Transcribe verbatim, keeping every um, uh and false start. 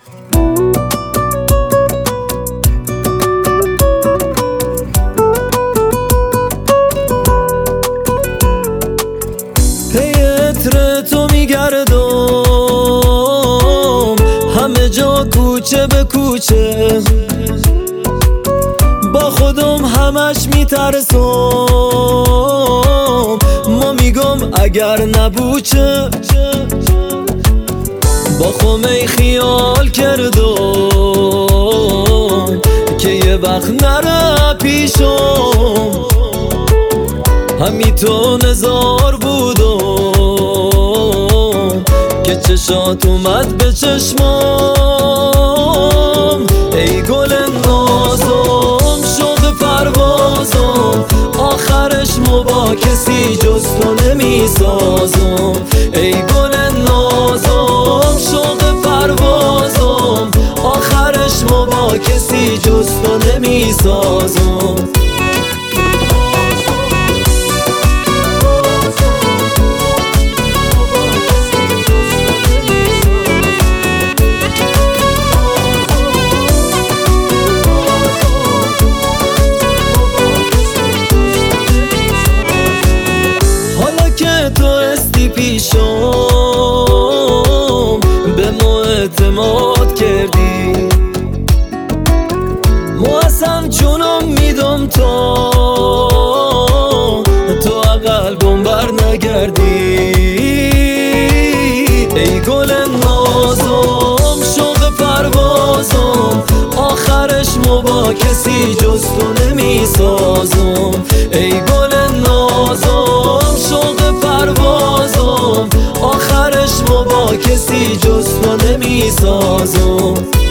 هی عطر تو میگردم همه جا کوچه به کوچه، با خودم همش میترسم، ما میگم اگر نبود چه. با خمه خیال کردم که یه وقت نره پیشم، همی تو نزار بودم که چشات اومد به چشمام. ای گل نازم شوق پروازم، آخرش مو با کسی جز تو نمیسازم. ای گل نازم شوق پروازم، آخرش مو با کسی جز تو نمیسازم. تو استی پیشم به ما اعتماد کردی، ما اصلا چونم میدم تو تو قلبم بر نگردی. ای گل نازم شوق پروازم، آخرش مو با کسی جز تو نمیسازم. ای گل نازم شوق پروازم، آخرش مو با کسی جز تو نمیسازم.